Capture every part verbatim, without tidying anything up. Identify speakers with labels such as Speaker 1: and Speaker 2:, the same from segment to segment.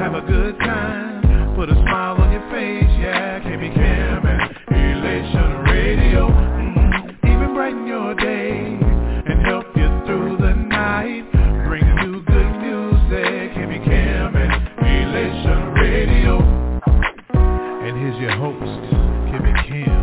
Speaker 1: have a good time. Put a smile on your face, yeah. K B Cam and Elation Radio. Mm-hmm. Even brighten your day and help you through the night. Bring you good music. K B Cam and Elation Radio. And here's your host, K B Cam.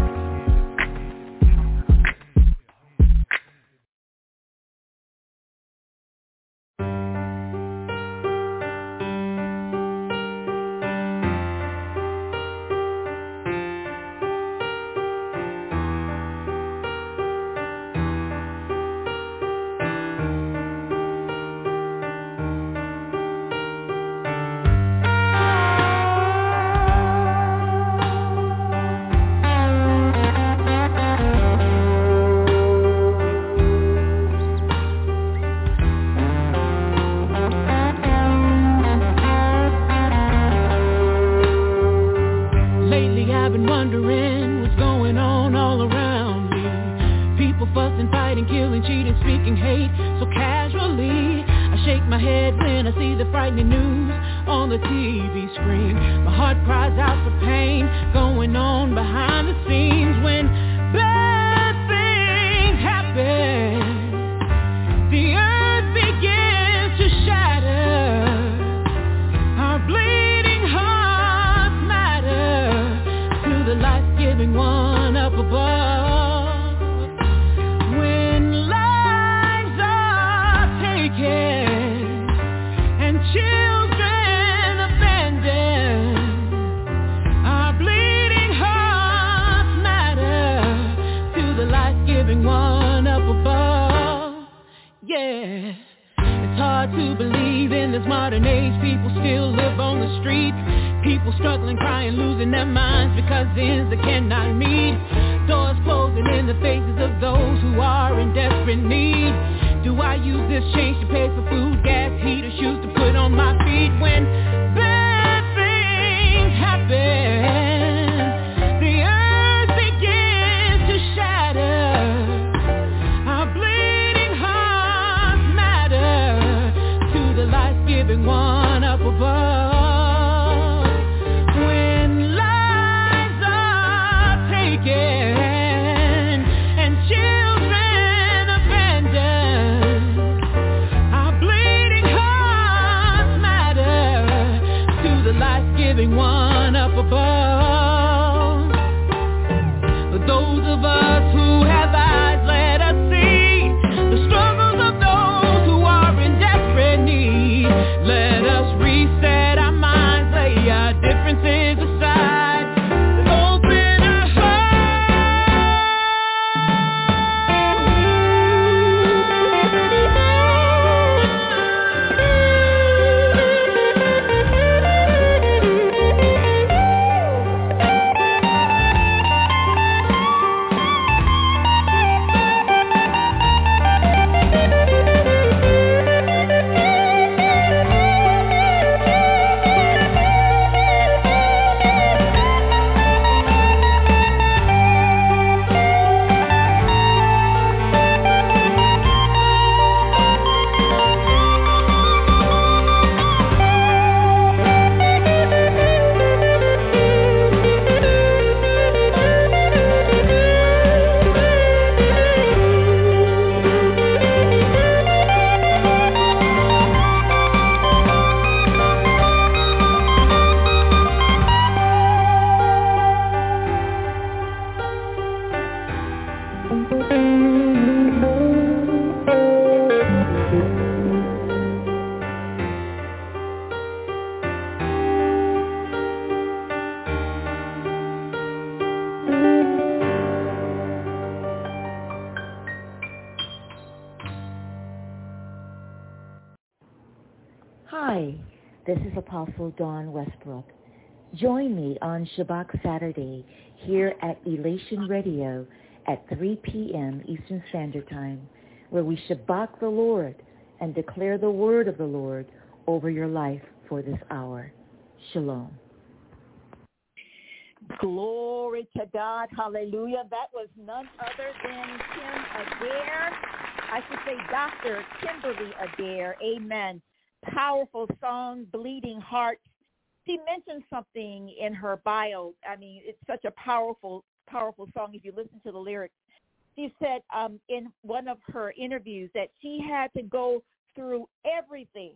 Speaker 2: This is Apostle Dawn Westbrook. Join me on Shabbat Saturday here at Elation Radio at three p.m. Eastern Standard Time, where we Shabbat the Lord and declare the word of the Lord over your life for this hour. Shalom.
Speaker 3: Glory to God. Hallelujah. That was none other than Kim Adair. I should say Doctor Kimberly Adair. Amen. Powerful song, Bleeding Heart. she mentioned something in her bio. I mean, it's such a powerful, powerful song if you listen to the lyrics. She said um, in one of her interviews that she had to go through everything,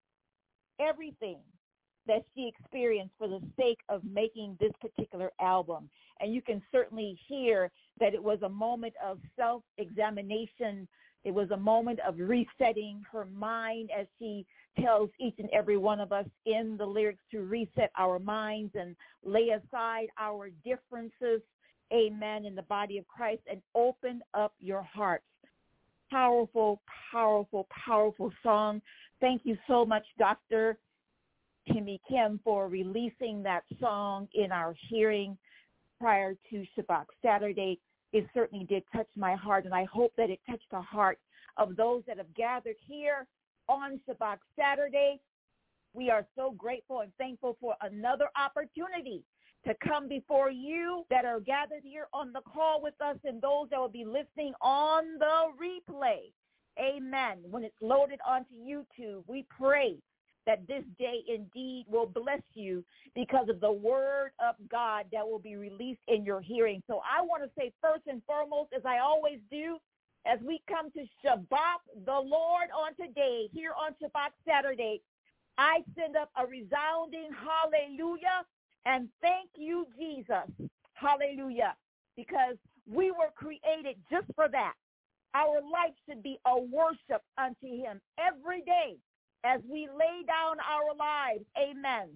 Speaker 3: everything that she experienced for the sake of making this particular album. And you can certainly hear that it was a moment of self-examination. It was a moment of resetting her mind, as she tells each and every one of us in the lyrics to reset our minds and lay aside our differences, amen, in the body of Christ, and open up your hearts. Powerful, powerful, powerful song. Thank you so much, Doctor Timmy Kim, for releasing that song in our hearing prior to Shabbat Saturday. It certainly did touch my heart, and I hope that it touched the heart of those that have gathered here on Shabbat Saturday. We are so grateful and thankful for another opportunity to come before you that are gathered here on the call with us, and those that will be listening on the replay. Amen. When it's loaded onto YouTube, we pray that this day indeed will bless you because of the word of God that will be released in your hearing. So I want to say first and foremost, as I always do, as we come to Shabbat the Lord on today, here on Shabbat Saturday, I send up a resounding hallelujah and thank you, Jesus. Hallelujah. Because we were created just for that. Our life should be a worship unto him every day as we lay down our lives, amen,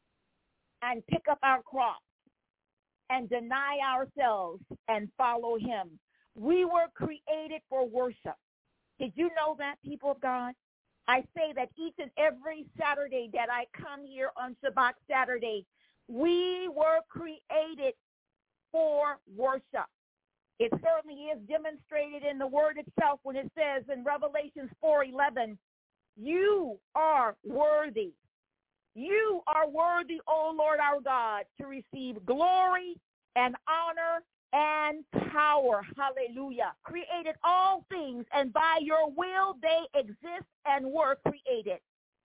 Speaker 3: and pick up our cross and deny ourselves and follow him. We were created for worship. Did you know that, people of God? I say that each and every Saturday that I come here on Shabbat Saturday, we were created for worship. It certainly is demonstrated in the word itself when it says in Revelations four eleven, you are worthy. You are worthy, O Lord our God, to receive glory and honor and power. Hallelujah. Created all things, and by your will they exist and were created.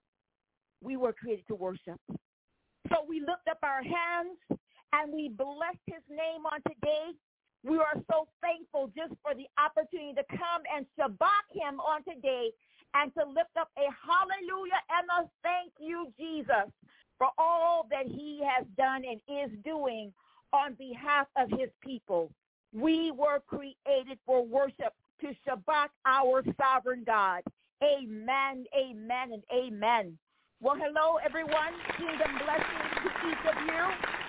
Speaker 3: We were created to worship. So we lift up our hands and we bless his name on today. We are so thankful just for the opportunity to come and Shabbat him on today and to lift up a hallelujah and a thank you, Jesus, for all that he has done and is doing on behalf of his people. We were created for worship, to Shabbat our sovereign God. Amen, amen, and amen. Well, hello, everyone. Kingdom blessings to each of you.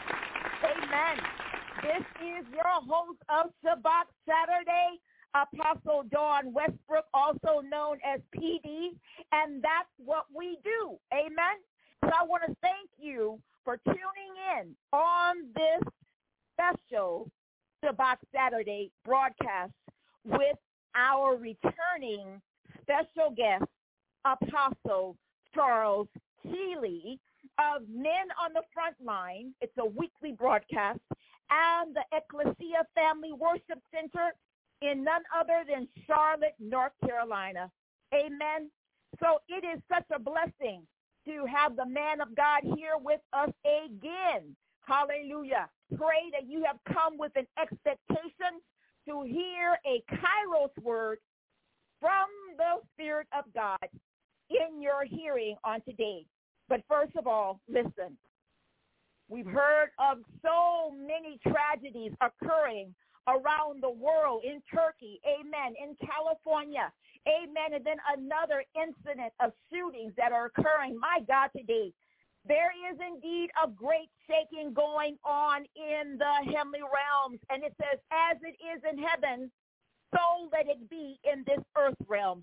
Speaker 3: Amen. This is your host of Shabbat Saturday, Apostle Dawn Westbrook, also known as P D, and that's what we do. Amen. So I want to thank you for tuning in on this special Shabbat Saturday broadcast with our returning special guest, Apostle Charles Healy of Men on the Front Line. It's a weekly broadcast, and the Ecclesia Family Worship Center in none other than Charlotte, North Carolina. Amen. So it is such a blessing to have the man of God here with us again. Hallelujah. Pray that you have come with an expectation to hear a Kairos word from the Spirit of God in your hearing on today. But first of all, listen. We've heard of so many tragedies occurring around the world, in Turkey, amen, in California, amen, and then another incident of shootings that are occurring, my God, today. There is indeed a great shaking going on in the heavenly realms, and it says, as it is in heaven, so let it be in this earth realm.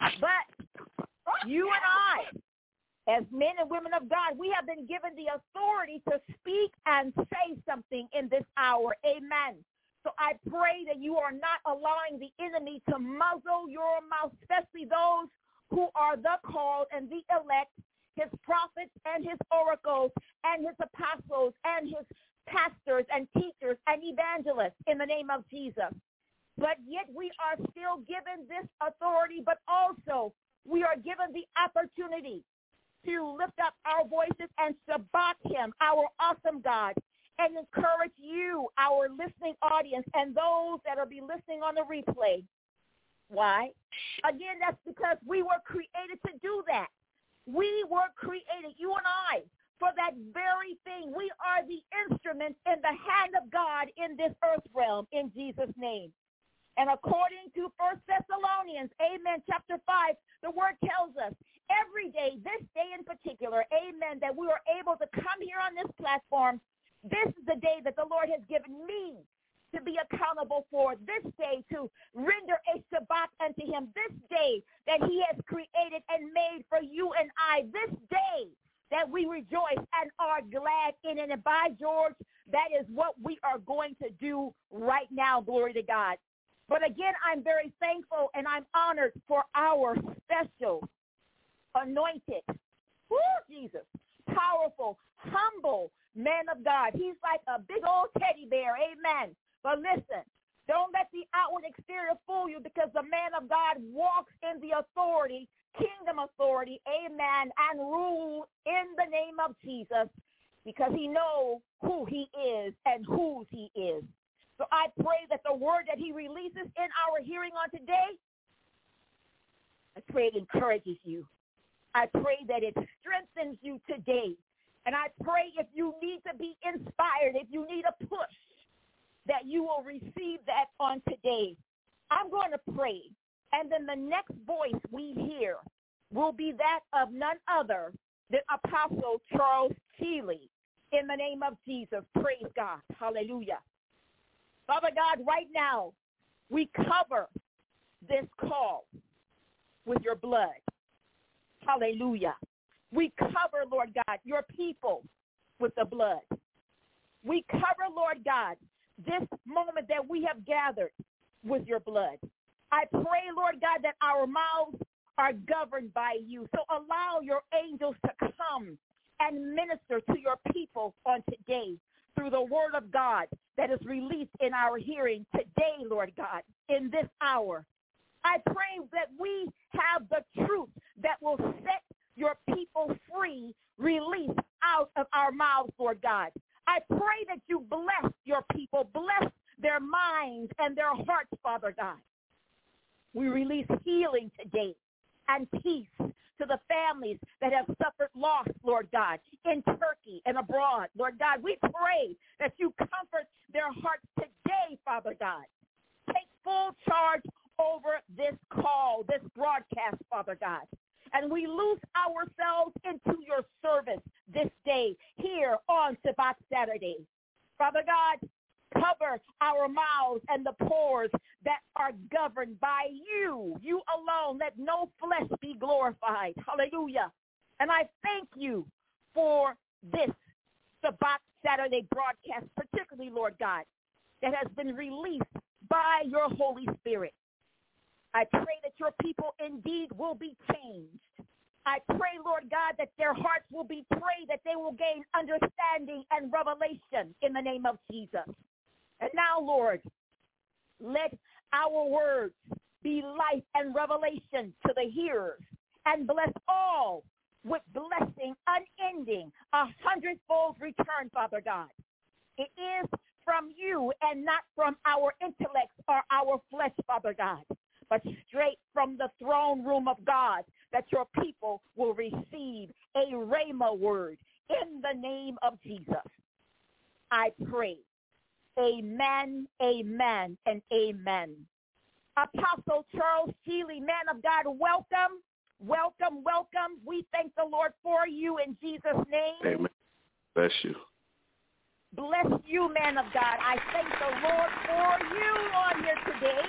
Speaker 3: But you and I, as men and women of God, we have been given the authority to speak and say something in this hour. Amen. So I pray that you are not allowing the enemy to muzzle your mouth, especially those who are the called and the elect, his prophets and his oracles and his apostles and his pastors and teachers and evangelists in the name of Jesus. But yet we are still given this authority, but also we are given the opportunity to lift up our voices and shabak him, our awesome God, and encourage you, our listening audience, and those that will be listening on the replay. Why? Again, that's because we were created to do that. We were created, you and I, for that very thing. We are the instruments in the hand of God in this earth realm, in Jesus' name. And according to First Thessalonians, amen, chapter five, the word tells us every day, this day in particular, amen, that we are able to come here on this platform. This is the day that the Lord has given me to be accountable for, this day to render a shabbat unto him, this day that he has created and made for you and I, this day that we rejoice and are glad in it. And by George, that is what we are going to do right now, glory to God. But again, I'm very thankful and I'm honored for our special, anointed, woo, Jesus, powerful, humble man of God. He's like a big old teddy bear, amen. But listen, don't let the outward exterior fool you, because the man of God walks in the authority, kingdom authority, amen, and rule in the name of Jesus, because he knows who he is and whose he is. So I pray that the word that he releases in our hearing on today, I pray it encourages you. I pray that it strengthens you today. And I pray if you need to be inspired, if you need a push, that you will receive that on today. I'm going to pray, and then the next voice we hear will be that of none other than Apostle Charles Sheely, in the name of Jesus. Praise God. Hallelujah. Father God, right now, we cover this call with your blood. Hallelujah. We cover, Lord God, your people with the blood. We cover, Lord God, this moment that we have gathered with your blood. I pray, Lord God, that our mouths are governed by you. So allow your angels to come and minister to your people on today through the word of God that is released in our hearing today, Lord God, in this hour. I pray that we have the truth that will set your people free, release out of our mouths, Lord God. I pray that you bless your people, bless their minds and their hearts, Father God. We release healing today and peace to the families that have suffered loss, Lord God, in Turkey and abroad. Lord God, we pray that you comfort their hearts today, Father God. Take full charge over this call, this broadcast, Father God. And we loose ourselves into your service this day here on Shabbat Saturday. Father God, cover our mouths and the pores that are governed by you. You alone. Let no flesh be glorified. Hallelujah. And I thank you for this Shabbat Saturday broadcast, particularly, Lord God, that has been released by your Holy Spirit. I pray that your people indeed will be changed. I pray, Lord God, that their hearts will be prayed, that they will gain understanding and revelation in the name of Jesus. And now, Lord, let our words be life and revelation to the hearers, and bless all with blessing unending, a hundredfold return, Father God. It is from you and not from our intellects or our flesh, Father God, but straight from the throne room of God, that your people will receive a rhema word in the name of Jesus. I pray. Amen, amen, and amen. Apostle Charles Sheely, man of God, welcome, welcome, welcome. We thank the Lord for you in Jesus' name.
Speaker 4: Amen. Bless you.
Speaker 3: Bless you, man of God. I thank the Lord for you on here today.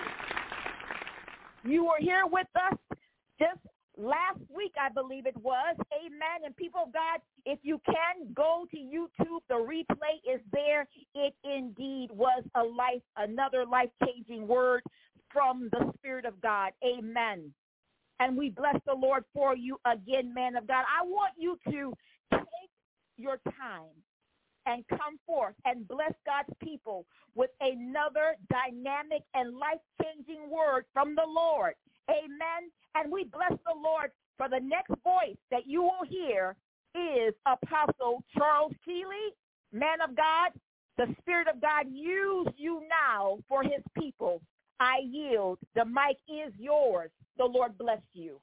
Speaker 3: You were here with us just last week, I believe it was. Amen. And people of God, if you can go to YouTube, the replay is there. It indeed was a life, another life-changing word from the Spirit of God. Amen. And we bless the Lord for you again, man of God. I want you to take your time and come forth and bless God's people with another dynamic and life-changing word from the Lord. Amen. And we bless the Lord For the next voice that you will hear is Apostle Charles Keeley, man of God. The Spirit of God use you now for his people. I yield. The mic is yours. The Lord bless you.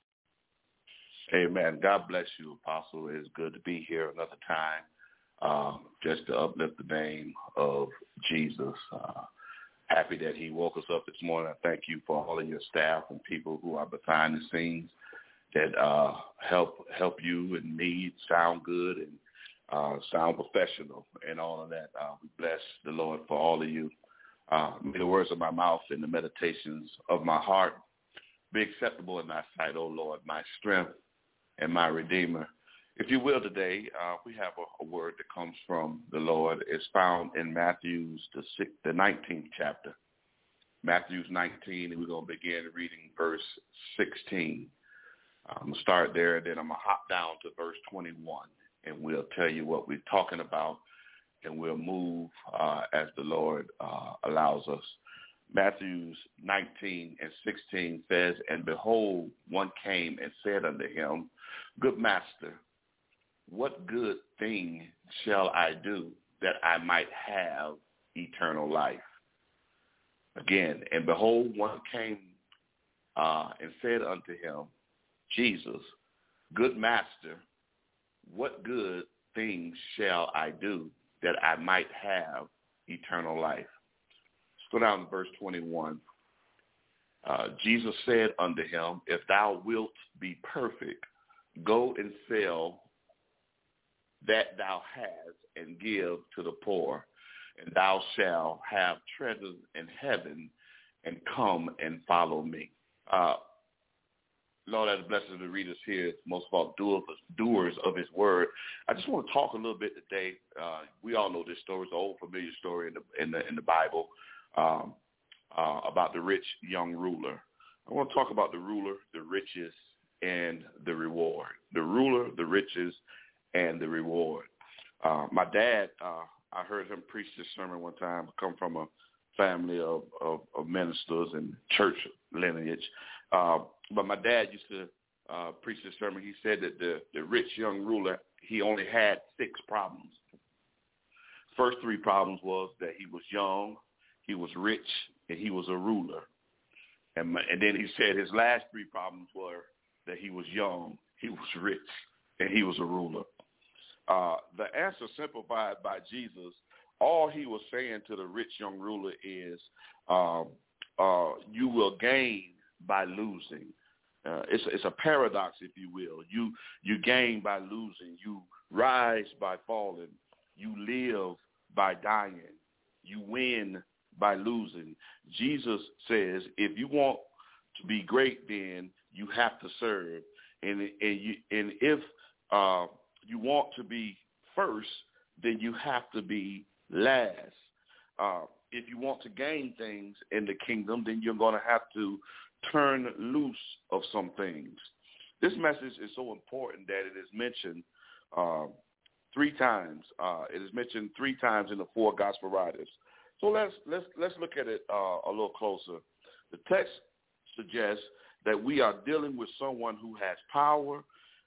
Speaker 4: Amen. God bless you, Apostle. It's good to be here another time, uh, just to uplift the name of Jesus. Uh, happy that he woke us up this morning. I thank you for all of your staff and people who are behind the scenes that uh, help help you and me sound good and uh, sound professional and all of that. Uh, we bless the Lord for all of you. Uh, may the words of my mouth and the meditations of my heart be acceptable in thy sight, O Lord, my strength and my Redeemer. If you will, today uh, we have a, a word that comes from the Lord. It's found in Matthew's, the, sixth, the nineteenth chapter, Matthew's nineteen, and we're going to begin reading verse sixteen. I'm going to start there, and then I'm going to hop down to verse twenty-one, and we'll tell you what we're talking about, and we'll move uh, as the Lord uh, allows us. Matthew's nineteen and sixteen says, and behold, one came and said unto him, Good master, what good thing shall I do that I might have eternal life? Again, and behold, one came uh, and said unto him, Jesus, good master, what good things shall I do that I might have eternal life? Let's go down to verse twenty-one. Uh, Jesus said unto him, if thou wilt be perfect, go and sell that thou hast and give to the poor, and thou shalt have treasures in heaven, and come and follow me. Uh, Lord, as blessed as the readers here, most of all doers, doers of his word. I just want to talk a little bit today. Uh, we all know this story. It's an old familiar story in the in the, in the Bible um, uh, about the rich young ruler. I want to talk about the ruler, the riches, and the reward. The ruler, the riches, and the reward. Uh, my dad, uh, I heard him preach this sermon one time. I come from a family of, of, of ministers and church lineage. Uh, but my dad used to uh, preach this sermon. He said that the, the rich young ruler, he only had six problems. First three problems was that he was young, he was rich, and he was a ruler. And, my, and then he said his last three problems were that he was young, he was rich, and he was a ruler. Uh, the answer simplified by Jesus, all he was saying to the rich young ruler is, uh, uh, you will gain by losing. Uh, it's, it's a paradox, if you will. You you gain by losing. You rise by falling. You live by dying. You win by losing. Jesus says, if you want to be great, then you have to serve. And, and, you, and if uh, you want to be first, then you have to be last. Uh, if you want to gain things in the kingdom, then you're going to have to turn loose of some things. This message is so important that it is mentioned uh, three times. Uh, it is mentioned three times in the four gospel writers. So let's let's let's look at it uh, a little closer. The text suggests that we are dealing with someone who has power,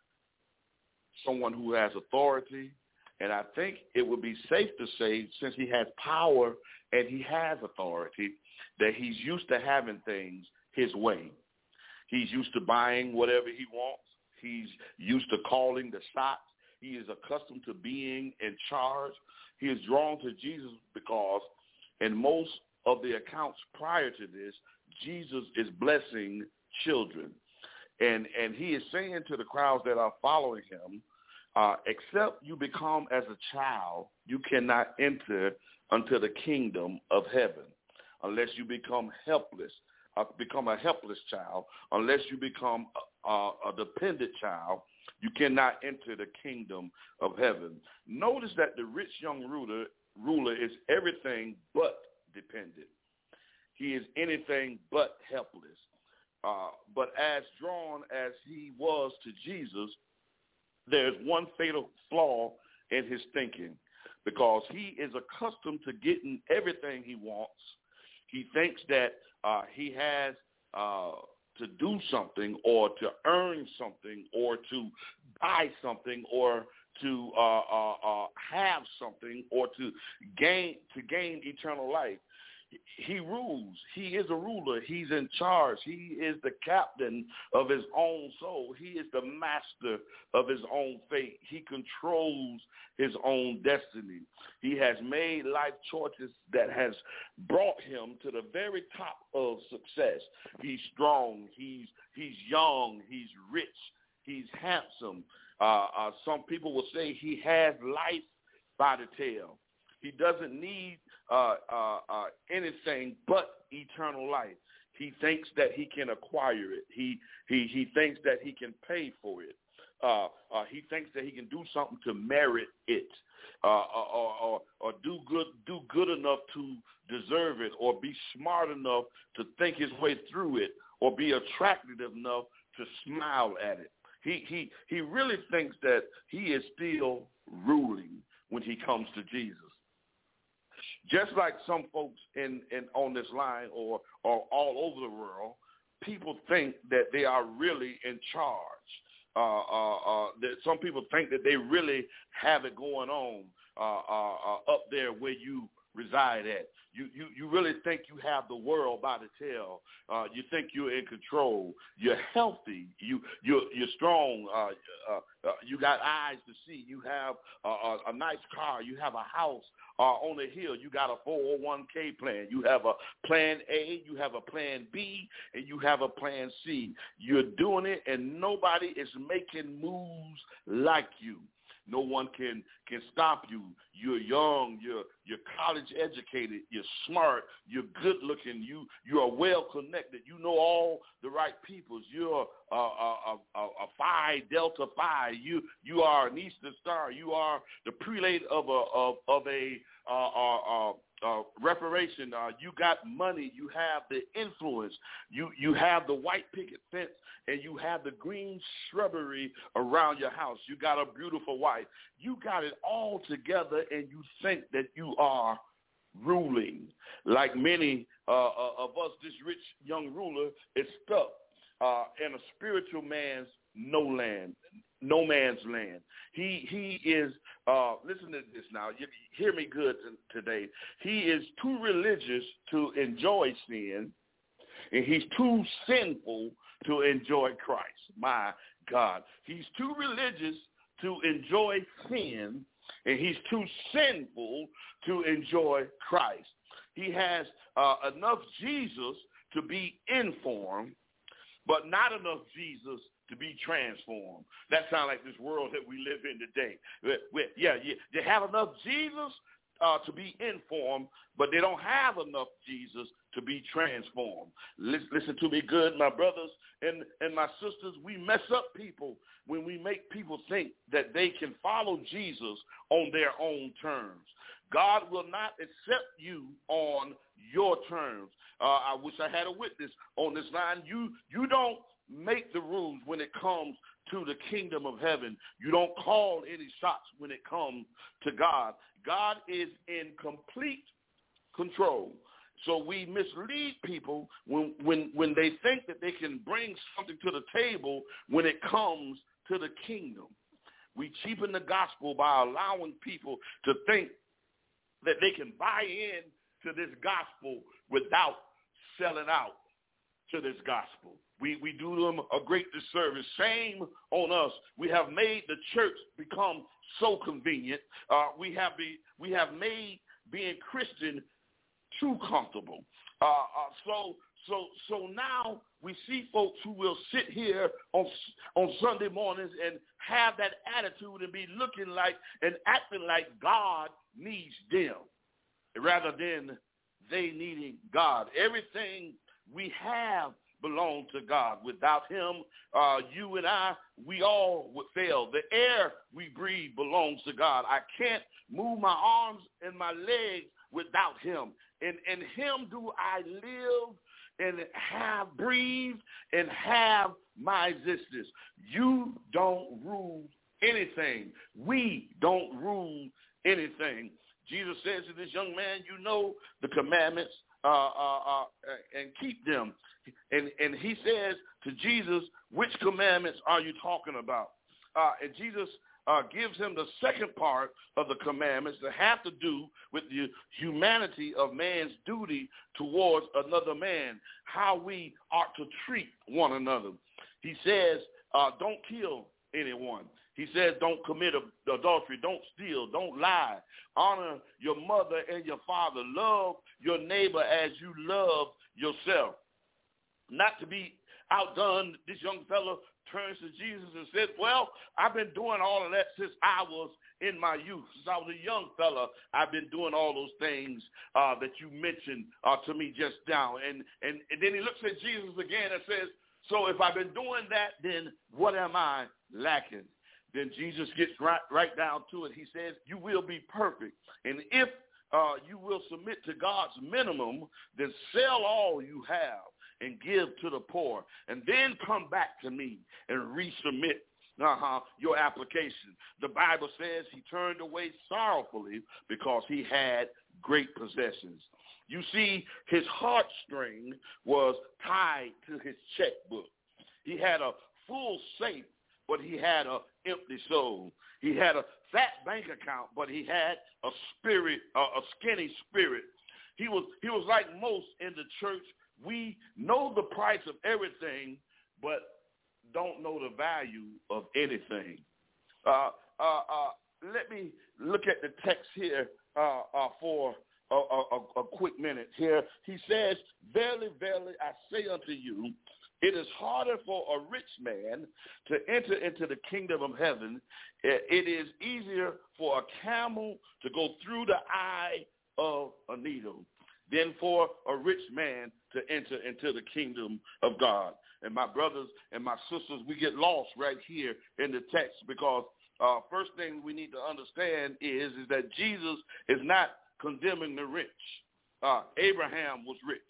Speaker 4: someone who has authority, and I think it would be safe to say, since he has power and he has authority, that he's used to having things his way. He's used to buying whatever he wants. He's used to calling the shots. He is accustomed to being in charge. He is drawn to Jesus because in most of the accounts prior to this, Jesus is blessing children. And, and he is saying to the crowds that are following him, uh, except you become as a child, you cannot enter unto the kingdom of heaven unless you become helpless. Uh, become a helpless child, unless you become a, a, a dependent child, you cannot enter the kingdom of heaven. Notice that the rich young ruler, ruler is everything but dependent. He is anything but helpless. Uh, but as drawn as he was to Jesus, there's one fatal flaw in his thinking, because he is accustomed to getting everything he wants. He thinks that uh, he has uh, to do something or to earn something or to buy something or to uh, uh, uh, have something or to gain to gain eternal life. He rules. He is a ruler. He's in charge. He is the captain of his own soul. He is the master of his own fate. He controls his own destiny. He has made life choices that has brought him to the very top of success. He's strong. He's he's young. He's rich. He's handsome. Uh, uh, some people will say he has life by the tail. He doesn't need uh, uh, uh, anything but eternal life. He thinks that he can acquire it. He he he thinks that he can pay for it. Uh, uh, he thinks that he can do something to merit it, uh, or, or or do good do good enough to deserve it, or be smart enough to think his way through it, or be attractive enough to smile at it. He he he really thinks that he is still ruling when he comes to Jesus. Just like some folks in, in on this line or, or all over the world, people think that they are really in charge. Uh, uh, uh, that some people think that they really have it going on uh, uh, uh, up there where you reside at. You, you you really think you have the world by the tail. Uh, you think you're in control. You're healthy. You you're you're strong. Uh, uh, uh, you got eyes to see. You have a, a, a nice car. You have a house uh, on a hill. You got a four oh one k plan. You have a plan A. You have a plan B, and you have a plan C. You're doing it, and nobody is making moves like you. No one can can stop you. You're young. You're you're college educated. You're smart. You're good looking. You you are well connected. You know all the right peoples. You're a, a, a, a Phi Delta Phi. You you are an Eastern Star. You are the prelate of a of of a uh, uh, uh, uh, reparation. Uh, you got money. You have the influence. You you have the white picket fence, and you have the green shrubbery around your house. You got a beautiful wife. You got it all together, and you think that you are ruling. Like many uh, of us, this rich young ruler is stuck uh, in a spiritual man's no land, no man's land. He he is, uh, listen to this now, you, hear me good t- today. He is too religious to enjoy sin, and he's too sinful to enjoy Christ. My God. He's too religious to enjoy sin, and he's too sinful to enjoy Christ. He has uh, enough Jesus to be informed, but not enough Jesus to be transformed. That sounds like this world that we live in today. Yeah, yeah, they have enough Jesus uh, to be informed, but they don't have enough Jesus to be transformed. Listen, listen to me good, my brothers and, and my sisters. We mess up people when we make people think that they can follow Jesus on their own terms. God will not accept you on your terms. Uh, I wish I had a witness on this line. You you don't make the rules when it comes to the kingdom of heaven. You don't call any shots when it comes to God. God is in complete control. So we mislead people when, when, when they think that they can bring something to the table when it comes to the kingdom. We cheapen the gospel by allowing people to think that they can buy in to this gospel without selling out to this gospel. We we do them a great disservice. Shame on us. We have made the church become so convenient. Uh, we have be, we have made being Christian too comfortable. Uh, uh, so so so now we see folks who will sit here on on Sunday mornings and have that attitude and be looking like and acting like God needs them, rather than they needing God. Everything we have belong to God. Without him, uh, you and I, we all would fail. The air we breathe belongs to God. I can't move my arms and my legs without him. And in him do I live and have breathed and have my existence. You don't rule anything. We don't rule anything. Jesus says to this young man, you know the commandments uh, uh, uh, and keep them. And, and he says to Jesus, which commandments are you talking about? Uh, and Jesus uh, gives him the second part of the commandments that have to do with the humanity of man's duty towards another man, how we ought to treat one another. He says, uh, don't kill anyone. He says, don't commit adultery, don't steal, don't lie. Honor your mother and your father. Love your neighbor as you love yourself. Not to be outdone, this young fellow turns to Jesus and says, well, I've been doing all of that since I was in my youth. Since I was a young fella, I've been doing all those things uh, that you mentioned uh, to me just now. And, and, and then he looks at Jesus again and says, so if I've been doing that, then what am I lacking? Then Jesus gets right, right down to it. He says, you will be perfect. And if uh, you will submit to God's minimum, then sell all you have and give to the poor, and then come back to me and resubmit uh-huh, your application. The Bible says he turned away sorrowfully because he had great possessions. You see, his heartstring was tied to his checkbook. He had a full safe, but he had an empty soul. He had a fat bank account, but he had a spirit, uh, a skinny spirit. He was he was like most in the church. We know the price of everything, but don't know the value of anything. Uh, uh, uh, let me look at the text here uh, uh, for a, a, a quick minute here. He says, verily, verily, I say unto you, it is harder for a rich man to enter into the kingdom of heaven. It is easier for a camel to go through the eye of a needle than for a rich man to enter into the kingdom of God. And my brothers and my sisters, we get lost right here in the text because uh, first thing we need to understand is, is that Jesus is not condemning the rich. Uh, Abraham was rich.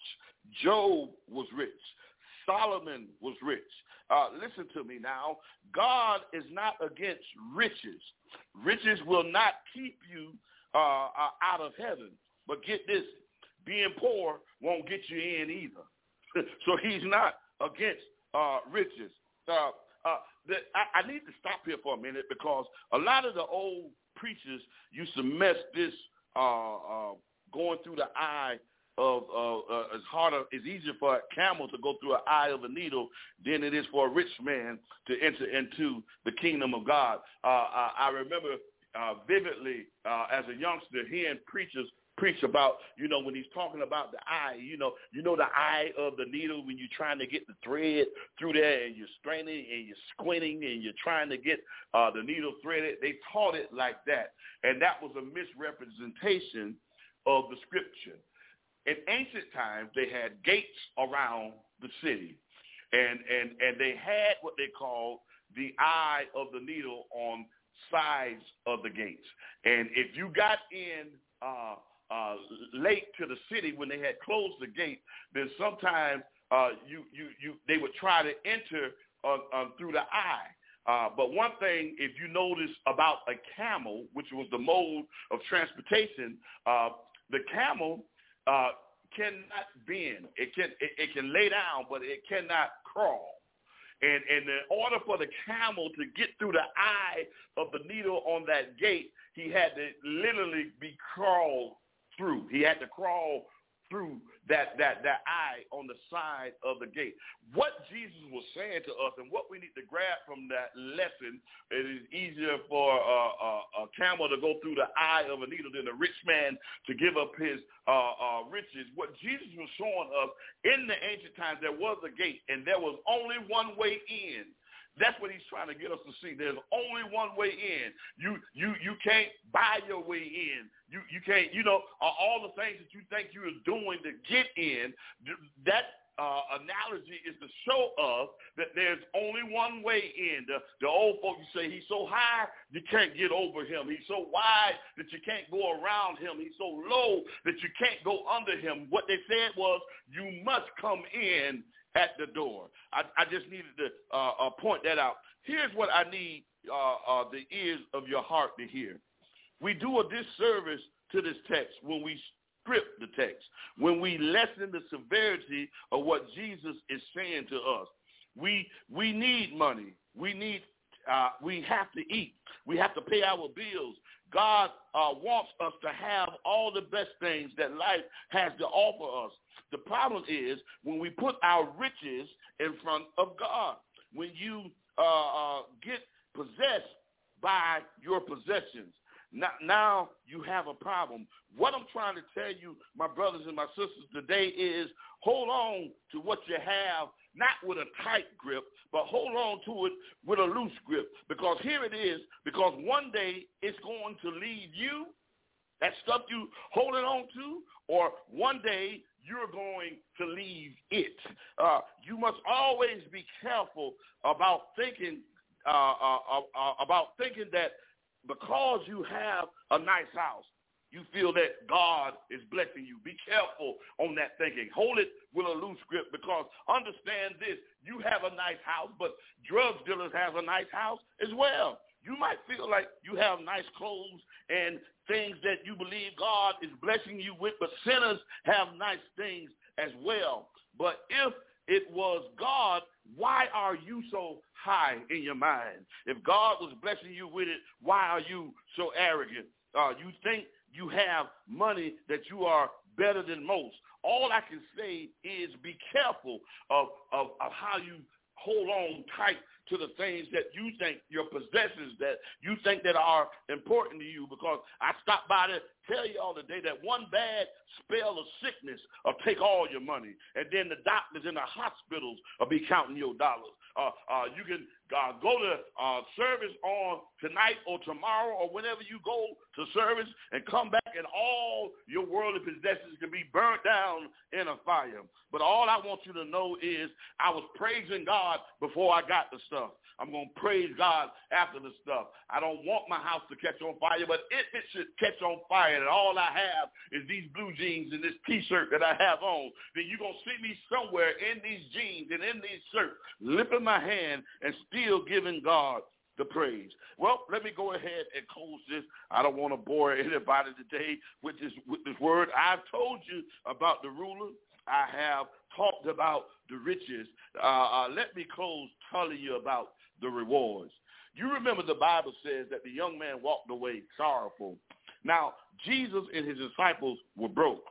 Speaker 4: Job was rich. Solomon was rich. Uh, listen to me now. God is not against riches. Riches will not keep you uh, uh, out of heaven. But get this, being poor won't get you in either. So he's not against uh, riches. Uh, uh, the, I, I need to stop here for a minute because a lot of the old preachers used to mess this uh, uh, going through the eye of uh, uh, it's harder, it's easier for a camel to go through an eye of a needle than it is for a rich man to enter into the kingdom of God. Uh, I, I remember uh, vividly uh, as a youngster hearing preachers preach about, you know, when he's talking about the eye, you know, you know the eye of the needle when you're trying to get the thread through there and you're straining and you're squinting and you're trying to get uh, the needle threaded. They taught it like that, and that was a misrepresentation of the scripture. In ancient times, they had gates around the city, and, and, and they had what they called the eye of the needle on sides of the gates. And if you got in uh, uh, late to the city when they had closed the gate, then sometimes uh, you, you, you, they would try to enter uh, uh, through the eye. Uh, but one thing, if you notice about a camel, which was the mode of transportation, uh, the camel Uh, cannot bend. It can it, it can lay down, but it cannot crawl. And, and in order for the camel to get through the eye of the needle on that gate, he had to literally be crawled through. He had to crawl through that, that, that eye on the side of the gate. What Jesus was saying to us and what we need to grab from that lesson, it is easier for a, a, a camel to go through the eye of a needle than a rich man to give up his uh, uh, riches. What Jesus was showing us, in the ancient times, there was a gate, and there was only one way in. That's what he's trying to get us to see. There's only one way in. You you you can't buy your way in. You you can't, you know, all the things that you think you're doing to get in, that uh, analogy is to show us that there's only one way in. The, the old folks say he's so high you can't get over him. He's so wide that you can't go around him. He's so low that you can't go under him. What they said was you must come in at the door. I, I just needed to uh, uh, point that out. Here's what I need uh, uh, the ears of your heart to hear. We do a disservice to this text when we strip the text, when we lessen the severity of what Jesus is saying to us. We we need money. We need uh, we have to eat. We have to pay our bills. God uh, wants us to have all the best things that life has to offer us. The problem is when we put our riches in front of God. When you uh, uh, get possessed by your possessions, now, now you have a problem. What I'm trying to tell you, my brothers and my sisters, today is hold on to what you have, not with a tight grip, but hold on to it with a loose grip. Because here it is, because one day it's going to leave you, that stuff you holding on to, or one day you're going to leave it. Uh, you must always be careful about thinking uh, uh, uh, about thinking that because you have a nice house, you feel that God is blessing you. Be careful on that thinking. Hold it with a loose grip, because understand this, you have a nice house, but drug dealers have a nice house as well. You might feel like you have nice clothes and things that you believe God is blessing you with, but sinners have nice things as well. But if it was God, why are you so high in your mind? If God was blessing you with it, why are you so arrogant? Uh, you think you have money that you are better than most. All I can say is be careful of, of, of how you hold on tight to the things that you think, your possessions that you think that are important to you, because I stopped by to tell you all today that one bad spell of sickness will take all your money, and then the doctors in the hospitals will be counting your dollars. Uh, uh, you can uh, go to uh, service on tonight or tomorrow or whenever you go to service and come back, and all your worldly possessions can be burnt down in a fire. But all I want you to know is I was praising God before I got the stuff. I'm going to praise God after the stuff. I don't want my house to catch on fire, but if it should catch on fire and all I have is these blue jeans and this T-shirt that I have on, then you're going to see me somewhere in these jeans and in these shirts, lifting my hand and still giving God the praise. Well, let me go ahead and close this. I don't want to bore anybody today with this, with this word. I've told you about the ruler. I have talked about the riches. Uh, uh, let me close telling you about the rewards. You remember the Bible says that the young man walked away sorrowful. Now, Jesus and his disciples were broke.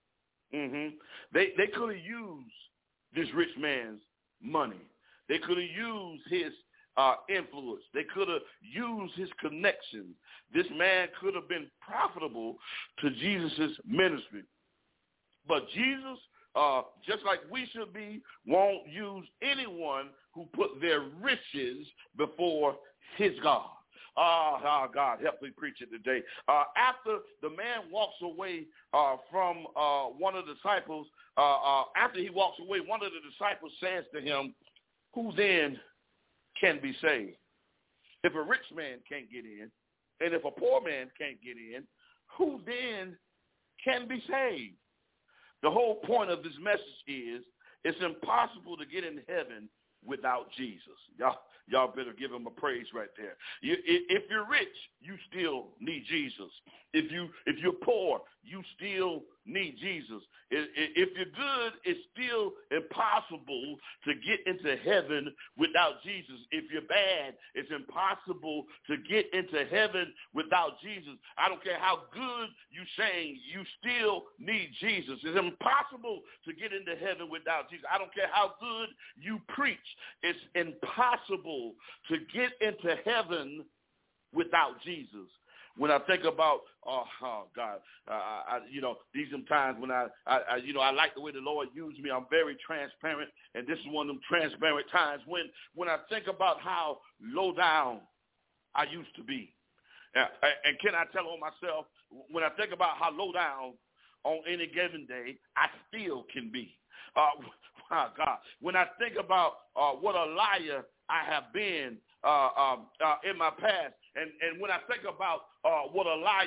Speaker 4: Mm-hmm. They, they could have used this rich man's money. They could have used his uh, influence. They could have used his connections. This man could have been profitable to Jesus' ministry. But Jesus, Uh, just like we should be, won't use anyone who put their riches before his God. Uh, oh, God, help me preach it today. Uh, after the man walks away uh, from uh, one of the disciples, uh, uh, after he walks away, one of the disciples says to him, who then can be saved? If a rich man can't get in, and if a poor man can't get in, who then can be saved? The whole point of this message is it's impossible to get in heaven without Jesus. Y'all, y'all better give him a praise right there. You, if you're rich, you still need Jesus. If you if you're poor, you still need Jesus. If you're good, it's still impossible to get into heaven without Jesus. If you're bad, it's impossible to get into heaven without Jesus. I don't care how good you sing, you still need Jesus. It's impossible to get into heaven without Jesus. I don't care how good you preach. It's impossible to get into heaven without Jesus. When I think about, oh, oh God, uh, I, you know, these are times when I, I, I, you know, I like the way the Lord used me. I'm very transparent, and this is one of them transparent times when, when I think about how low down I used to be. Uh, and can I tell on myself, when I think about how low down on any given day I still can be. Uh, oh God, when I think about uh, what a liar I have been uh, um, uh, in my past, and, and when I think about uh, what a liar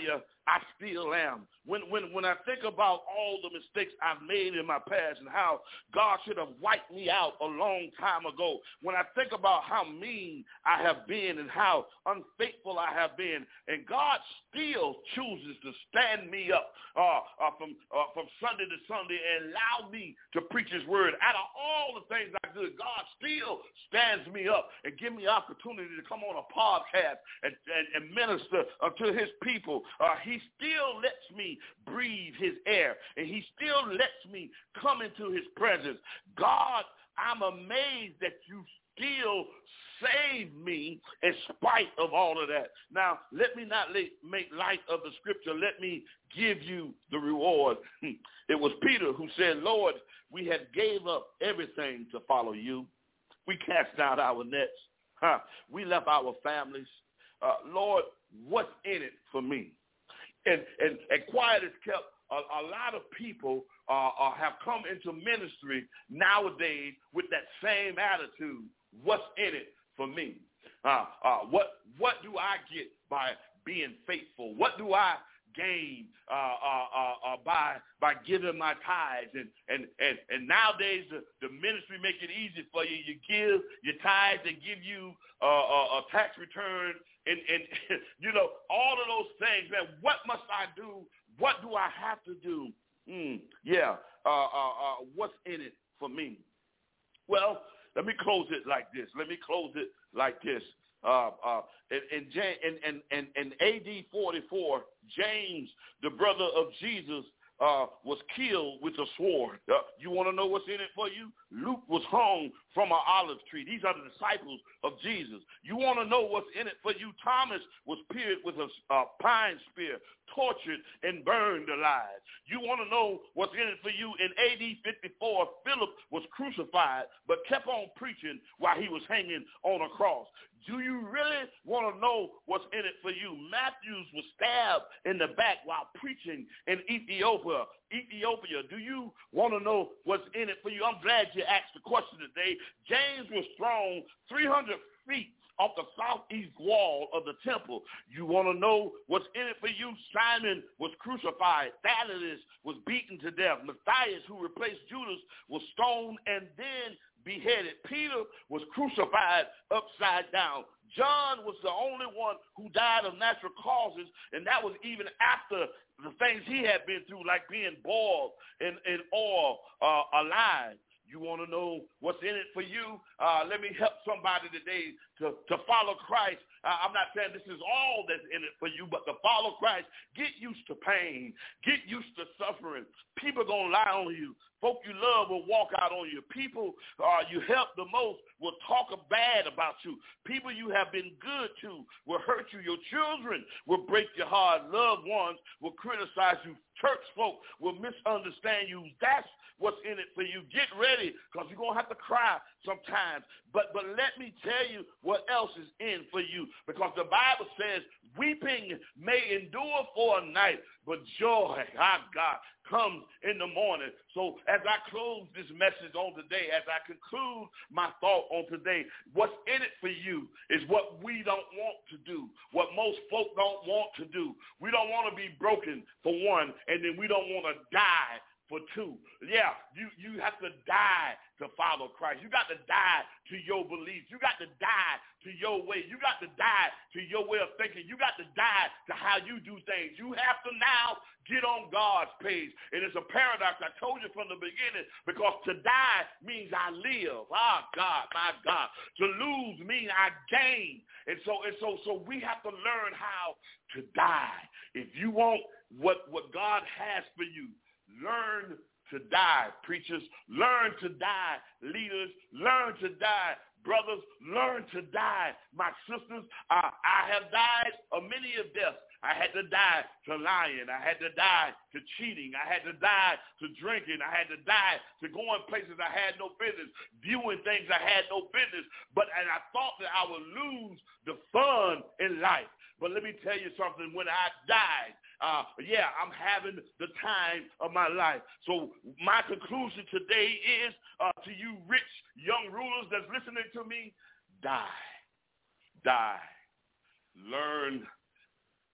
Speaker 4: I still am. When, when, when I think about all the mistakes I've made in my past and how God should have wiped me out a long time ago, when I think about how mean I have been and how unfaithful I have been, and God still chooses to stand me up uh, uh, from uh, from Sunday to Sunday and allow me to preach his word. Out of all the things I do, God still stands me up and give me opportunity to come on a podcast and, and, and minister uh, to his people. Uh, he still lets me breathe his air, and he still lets me come into his presence. God, I'm amazed that you still save me in spite of all of that. Now, let me not make light of the scripture. Let me give you the reward. It was Peter who said, Lord, we had gave up everything to follow you. We cast down our nets. Huh. We left our families. Uh, Lord, what's in it for me? And, and, and quiet is kept. A, a lot of people uh, uh, have come into ministry nowadays with that same attitude. What's in it for me? Uh, uh, what what do I get by being faithful? What do I gain uh, uh, uh, uh, by by giving my tithes? And and and, and nowadays the, the ministry make it easy for you. You give your tithes, they give you uh, a, a tax return, and and you know all of those things. Man, what must I do? What do I have to do? Mm, yeah, uh, uh, uh, what's in it for me? Well, let me close it like this. Let me close it like this. Uh, uh, in, in, in, in, in A D forty-four, James, the brother of Jesus, uh, was killed with a sword. Uh, you want to know what's in it for you? Luke was hung from an olive tree. These are the disciples of Jesus. You want to know what's in it for you? Thomas was pierced with a uh, pine spear, tortured and burned alive. You want to know what's in it for you? In A D fifty-four, Philip was crucified but kept on preaching while he was hanging on a cross. Do you really want to know what's in it for you? Matthews was stabbed in the back while preaching in Ethiopia. Ethiopia. Do you want to know what's in it for you? I'm glad you asked the question today. James was thrown three hundred feet off the southeast wall of the temple. You want to know what's in it for you? Simon was crucified. Thaddeus was beaten to death. Matthias, who replaced Judas, was stoned and then beheaded. Peter was crucified upside down. John was the only one who died of natural causes, and that was even after the things he had been through, like being boiled in, in oil uh, alive. You want to know what's in it for you? Uh, let me help somebody today to, to follow Christ. Uh, I'm not saying this is all that's in it for you, but to follow Christ, get used to pain. Get used to suffering. People going to lie on you. Folk you love will walk out on you. People uh, you help the most will talk bad about you. People you have been good to will hurt you. Your children will break your heart. Loved ones will criticize you. Church folk will misunderstand you. That's what's in it for you. Get ready, because you're going to have to cry sometimes. But but let me tell you what else is in for you, because the Bible says weeping may endure for a night, but joy, our God, comes in the morning. So as I close this message on today, as I conclude my thought on today, what's in it for you is what we don't want to do, what most folk don't want to do. We don't want to be broken, for one, and then we don't want to die for two. Yeah, you, you have to die to follow Christ. You got to die to your beliefs. You got to die to your way. You got to die to your way of thinking. You got to die to how you do things. You have to now get on God's page. And it's a paradox. I told you from the beginning, because to die means I live. Ah, God, my God. To lose means I gain. And so and so so we have to learn how to die. If you want what, what God has for you, learn to die, preachers. Learn to die, leaders. Learn to die, brothers. Learn to die, my sisters. Uh, I have died a many of deaths. I had to die to lying. I had to die to cheating. I had to die to drinking. I had to die to going places I had no business, viewing things I had no business. But and I thought that I would lose the fun in life. But let me tell you something. When I died, uh, yeah, I'm having the time of my life. So my conclusion today is uh, to you rich young rulers that's listening to me, die, die, learn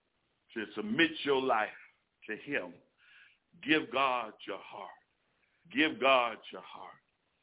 Speaker 4: to submit your life to him. Give God your heart. Give God your heart.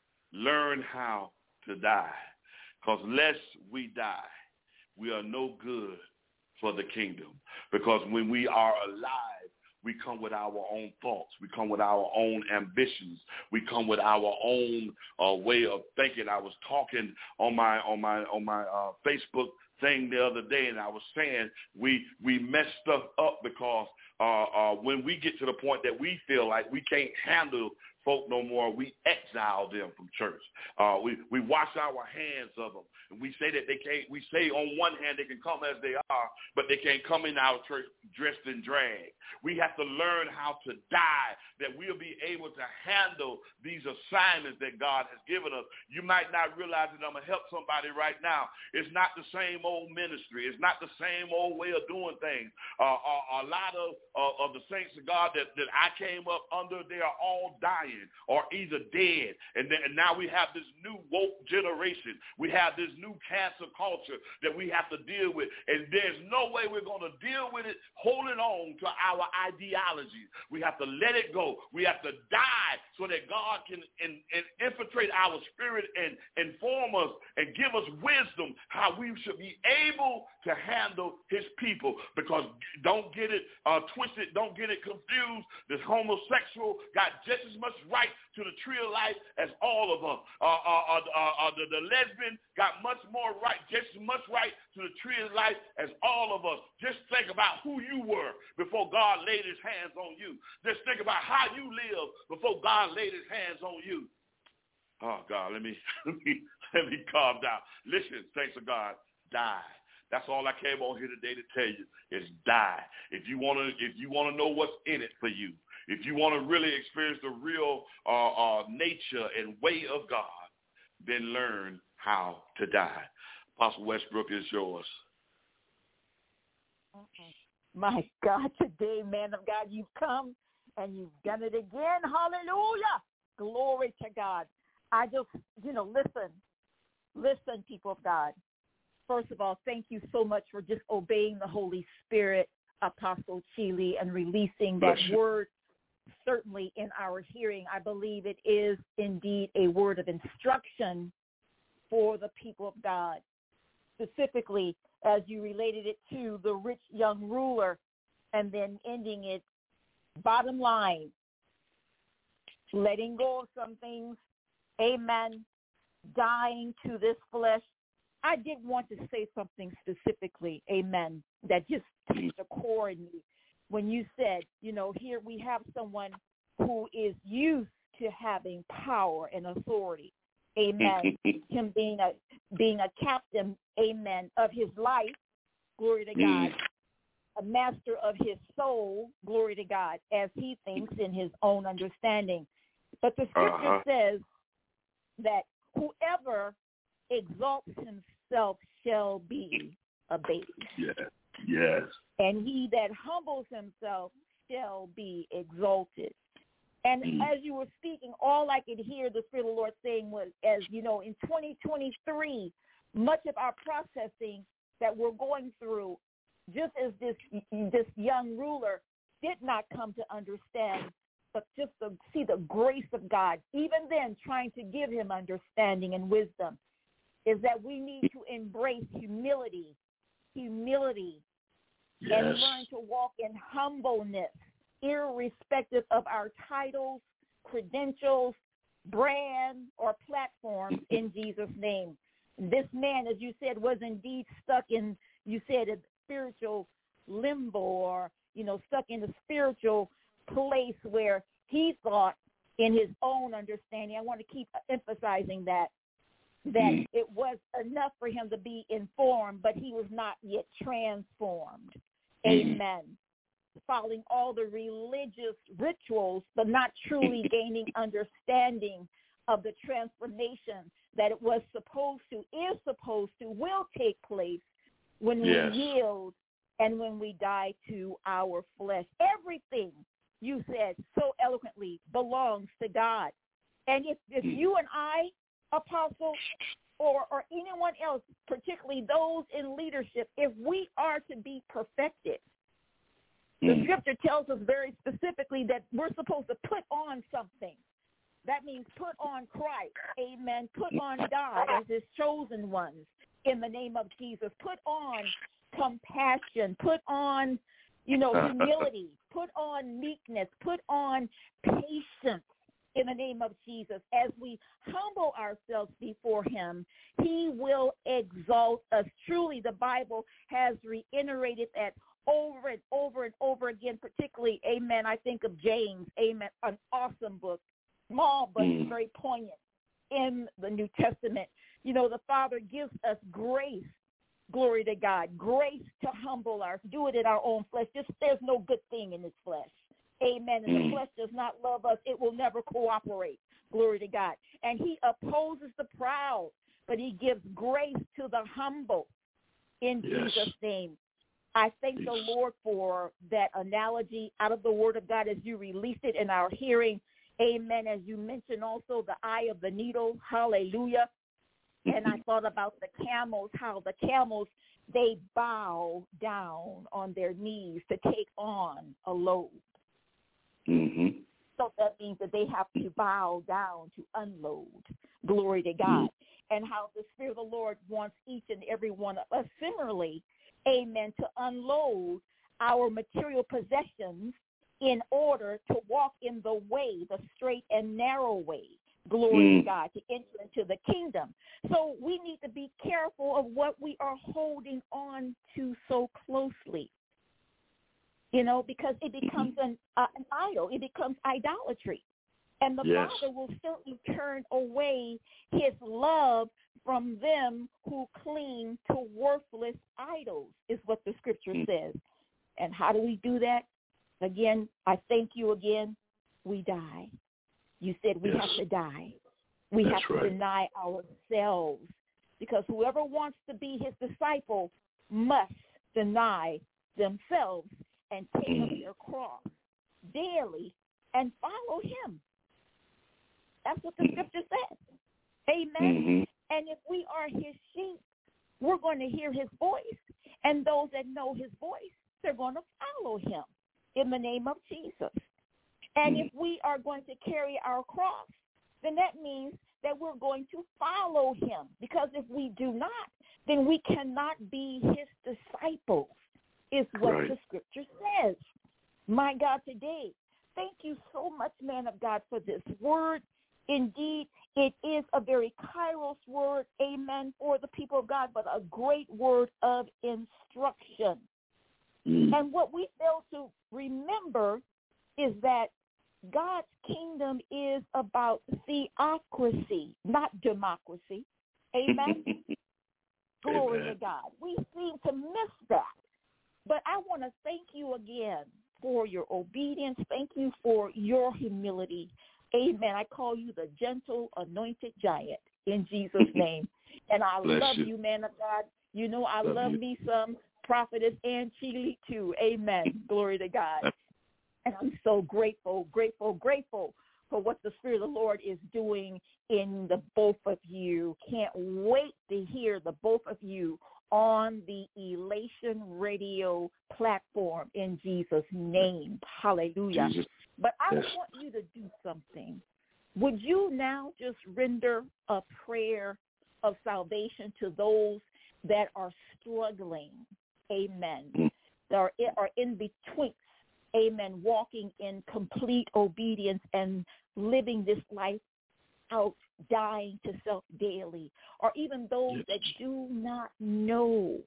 Speaker 4: Learn how to die. Because lest we die, we are no good for the kingdom. Because when we are alive, we come with our own thoughts. We come with our own ambitions. We come with our own uh, way of thinking. I was talking on my on my on my uh, Facebook thing the other day, and I was saying we we mess stuff up because uh, uh, when we get to the point that we feel like we can't handle folk no more, we exile them from church. Uh, we we wash our hands of them, and we say that they can't. We say on one hand they can come as they are, but they can't come in our church dressed in drag. We have to learn how to die, that we'll be able to handle these assignments that God has given us. You might not realize that I'm going to help somebody right now. It's not the same old ministry. It's not the same old way of doing things. Uh, a, a lot of, uh, of the saints of God that, that I came up under, they are all dying or either dead. And, then, and now we have this new woke generation. We have this new cancer culture that we have to deal with. And there's no way we're going to deal with it holding on to our ideologies. We have to let it go. We have to die so that God can in, in infiltrate our spirit and inform us and give us wisdom how we should be able to handle his people. Because don't get it uh, twisted, don't get it confused. This homosexual got just as much right to the tree of life as all of us. Uh, uh, uh, uh, uh, the, the lesbian got much more right, just as much right to the tree of life as all of us. Just think about who you were before God laid his hands on you. Just think about how you lived before God laid his hands on you. Oh, God, let me, let me, let me calm down. Listen, thanks to God, die. That's all I came on here today to tell you is die. If you want to, if you want to know what's in it for you, if you want to really experience the real uh, uh, nature and way of God, then learn how to die. Apostle Westbrook is yours.
Speaker 3: Okay. My God, today, man of God, you've come and you've done it again. Hallelujah. Glory to God. I just, you know, listen, listen, people of God. First of all, thank you so much for just obeying the Holy Spirit, Apostle Chile, and releasing that word certainly in our hearing. I believe it is indeed a word of instruction for the people of God, specifically as you related it to the rich young ruler and then ending it, bottom line, letting go of some things, amen, dying to this flesh. I did want to say something specifically, amen, that just touched a core in me. When you said, you know, here we have someone who is used to having power and authority, amen, him being a being a captain, amen, of his life, glory to God, a master of his soul, glory to God, as he thinks in his own understanding. But the scripture uh-huh. says that whoever exalts himself shall be abased.
Speaker 4: Yes, yes.
Speaker 3: And he that humbles himself shall be exalted. And mm. as you were speaking, all I could hear the Spirit of the Lord saying was, as you know, in twenty twenty-three, much of our processing that we're going through, just as this this young ruler did not come to understand, but just to see the grace of God, even then trying to give him understanding and wisdom, is that we need to embrace humility, humility, yes. and learn to walk in humbleness, irrespective of our titles, credentials, brand, or platforms in Jesus' name. This man, as you said, was indeed stuck in, you said, a spiritual limbo, or, you know, stuck in a spiritual place where he thought in his own understanding, I want to keep emphasizing that, that it was enough for him to be informed, but he was not yet transformed. Amen. Following all the religious rituals, but not truly gaining understanding of the transformation that it was supposed to, is supposed to, will take place when yes. we yield and when we die to our flesh. Everything, you said so eloquently, belongs to God. And if, if you and I, Apostle, or, or anyone else, particularly those in leadership, if we are to be perfected, The
Speaker 4: Mm.
Speaker 3: scripture tells us very specifically that we're supposed to put on something. That means put on Christ, amen. Put on God as his chosen ones in the name of Jesus. Put on compassion. Put on, you know, humility. Put on meekness. Put on patience in the name of Jesus. As we humble ourselves before him, he will exalt us. Truly, the Bible has reiterated that over and over and over again, particularly, amen, I think of James, amen, an awesome book, small but
Speaker 4: Mm.
Speaker 3: very poignant in the New Testament. You know, the Father gives us grace, glory to God, grace to humble ourselves, do it in our own flesh. Just there's no good thing in this flesh. Amen. And
Speaker 4: Mm.
Speaker 3: the flesh does not love us. It will never cooperate. Glory to God. And he opposes the proud, but he gives grace to the humble in
Speaker 4: Yes.
Speaker 3: Jesus' name. I thank
Speaker 4: Yes.
Speaker 3: the Lord for that analogy out of the Word of God as you released it in our hearing. Amen. As you mentioned also the eye of the needle. Hallelujah. And I thought about the camels, how the camels, they bow down on their knees to take on a load.
Speaker 4: Mm-hmm.
Speaker 3: So that means that they have to bow down to unload. Glory to God. Mm-hmm. And how the Spirit of the Lord wants each and every one of us similarly, amen, to unload our material possessions in order to walk in the way, the straight and narrow way. Glory
Speaker 4: Mm.
Speaker 3: to God, to enter into the kingdom. So we need to be careful of what we are holding on to so closely. You know, because it becomes an, uh, an idol. It becomes idolatry. And the
Speaker 4: Yes.
Speaker 3: Father will certainly turn away his love from them who cling to worthless idols, is what the scripture
Speaker 4: Mm.
Speaker 3: says. And how do we do that? Again, I thank you again. We die. You said we
Speaker 4: Yes.
Speaker 3: have to die. We
Speaker 4: That's
Speaker 3: have to
Speaker 4: right.
Speaker 3: deny ourselves. Because whoever wants to be his disciple must deny themselves and take up
Speaker 4: Mm.
Speaker 3: their cross daily and follow him. That's what the
Speaker 4: Mm.
Speaker 3: scripture says. Amen.
Speaker 4: Mm-hmm.
Speaker 3: And if we are his sheep, we're going to hear his voice. And those that know his voice, they're going to follow him in the name of Jesus. And
Speaker 4: Mm.
Speaker 3: if we are going to carry our cross, then that means that we're going to follow him. Because if we do not, then we cannot be his disciples, is what
Speaker 4: Right.
Speaker 3: the scripture says. My God, today, thank you so much, man of God, for this word. Indeed, it is a very kairos word, amen, for the people of God, but a great word of instruction.
Speaker 4: Mm.
Speaker 3: And what we fail to remember is that God's kingdom is about theocracy, not democracy. Amen? Glory
Speaker 4: Amen.
Speaker 3: to God. We seem to miss that. But I want to thank you again for your obedience. Thank you for your humility. Amen. I call you the gentle, anointed giant in Jesus' name. And I
Speaker 4: Bless
Speaker 3: love
Speaker 4: you.
Speaker 3: you, man of God. You know I
Speaker 4: Love
Speaker 3: love
Speaker 4: you.
Speaker 3: me some prophetess Ann Chile too. Amen. Glory to God. And I'm so grateful, grateful, grateful for what the Spirit of the Lord is doing in the both of you. Can't wait to hear the both of you on the Elation Radio platform in Jesus' name. Hallelujah.
Speaker 4: Jesus.
Speaker 3: But I
Speaker 4: Yes.
Speaker 3: want you to do something. Would you now just render a prayer of salvation to those that are struggling, amen,
Speaker 4: Mm.
Speaker 3: that are in, are in between, amen, walking in complete obedience and living this life out, dying to self daily, or even those
Speaker 4: Yes.
Speaker 3: that do not know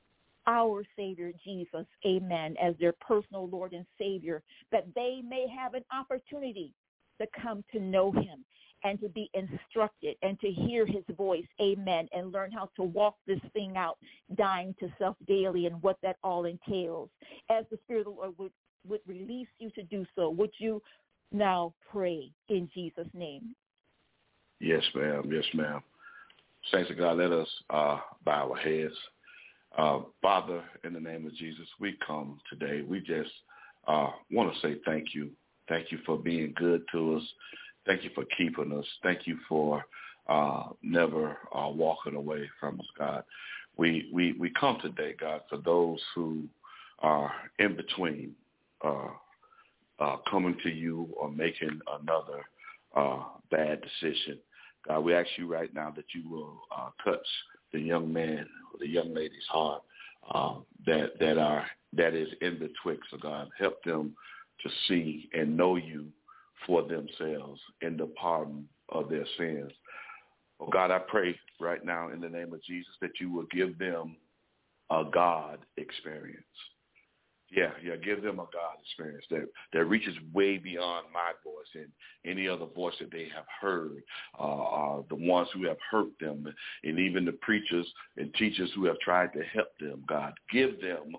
Speaker 3: our Savior Jesus, amen, as their personal Lord and Savior, that they may have an opportunity to come to know him and to be instructed and to hear his voice, amen, and learn how to walk this thing out, dying to self daily, and what that all entails. As the Spirit of the Lord would, would release you to do so, would you now pray in Jesus' name?
Speaker 4: Yes, ma'am. Yes, ma'am. Saints of God, let us uh, bow our heads. Uh, Father, in the name of Jesus, we come today. We just uh, want to say thank you. Thank you for being good to us. Thank you for keeping us. Thank you for uh, never uh, walking away from us, God. We, we, we come today, God, for those who are in between, uh, uh, coming to you or making another uh, bad decision. God, we ask you right now that you will uh, touch the young man or the young lady's heart uh, that that are that is in betwixt. So God, help them to see and know you for themselves in the pardon of their sins. Oh God, I pray right now in the name of Jesus that you will give them a God experience. Yeah, yeah, give them a God experience that, that reaches way beyond my voice and any other voice that they have heard, uh, uh, the ones who have hurt them, and even the preachers and teachers who have tried to help them, God. Give them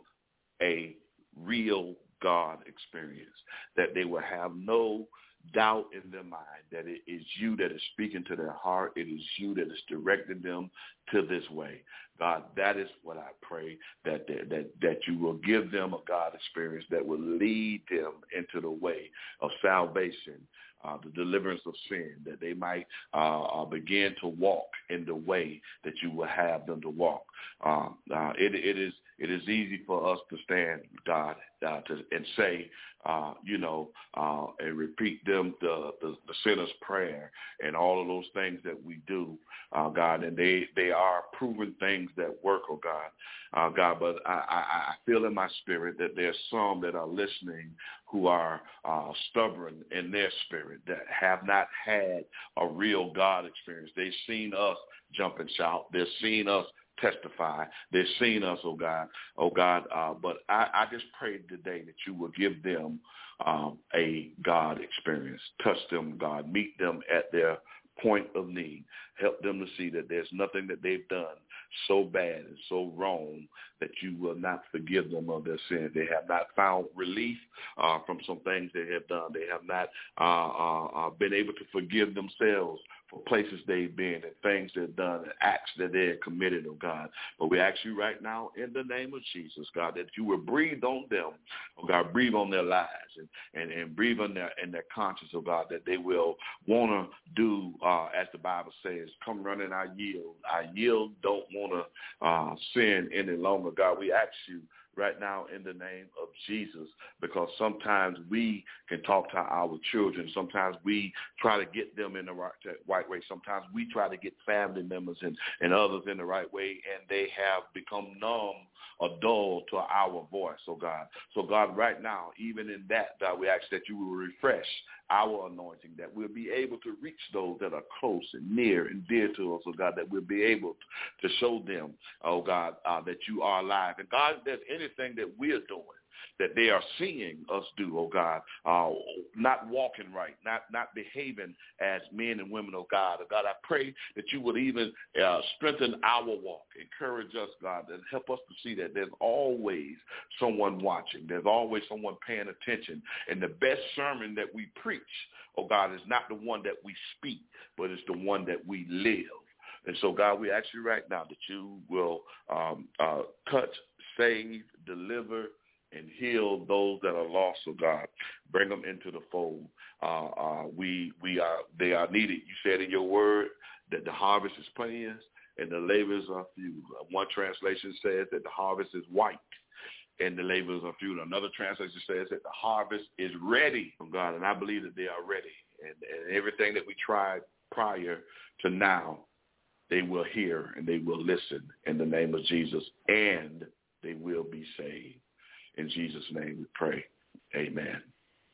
Speaker 4: a real God experience, that they will have no doubt in their mind that it is you that is speaking to their heart. It is you that is directing them to this way. God, that is what I pray, that that that you will give them a God experience that will lead them into the way of salvation, uh, the deliverance of sin, that they might uh, begin to walk in the way that you will have them to walk. Uh, uh, it, it is it is easy for us to stand, God, uh, to, and say, uh, you know, uh, and repeat them the, the, the sinner's prayer and all of those things that we do, uh, God, and they, they are proven things that work, oh God, uh, God, but I, I, I feel in my spirit that there's some that are listening who are uh, stubborn in their spirit, that have not had a real God experience. They've seen us jump and shout. They've seen us testify. They've seen us, oh God, oh God. Uh, but I, I just pray today that you will give them um, a God experience. Touch them, God. Meet them at their point of need. Help them to see that there's nothing that they've done so bad and so wrong that you will not forgive them of their sins. They have not found relief uh, from some things they have done. They have not uh, uh, been able to forgive themselves for places they've been and things they've done and acts that they have committed, oh God. But we ask you right now in the name of Jesus, God, that you will breathe on them, oh God, breathe on their lives and, and, and breathe on their, in their conscience, oh God, that they will want to do, uh, as the Bible says, come running our yield. Our yield don't want to uh, sin any longer, God. We ask you right now in the name of Jesus, because sometimes we can talk to our children. Sometimes we try to get them in the right, right way. Sometimes we try to get family members and, and others in the right way, and they have become numb or dull to our voice, oh God. So God, right now, even in that, God, we ask that you will refresh our anointing, that we'll be able to reach those that are close and near and dear to us, oh God, that we'll be able to show them, oh God, uh, that you are alive. And God, if there's anything that we're doing that they are seeing us do, oh God, uh, not walking right, not not behaving as men and women, oh God. Oh God, I pray that you would even uh, strengthen our walk, encourage us, God, and help us to see that there's always someone watching. There's always someone paying attention. And the best sermon that we preach, oh God, is not the one that we speak, but it's the one that we live. And so, God, we ask you right now that you will um, uh, touch, save, deliver, and heal those that are lost, oh God. Bring them into the fold. Uh, uh, we we are they are needed. You said in your word that the harvest is plenteous and the laborers are few. One translation says that the harvest is white and the laborers are few. Another translation says that the harvest is ready from God, and I believe that they are ready. And, and everything that we tried prior to now, they will hear and they will listen in the name of Jesus, and they will be saved. In Jesus' name we pray. Amen.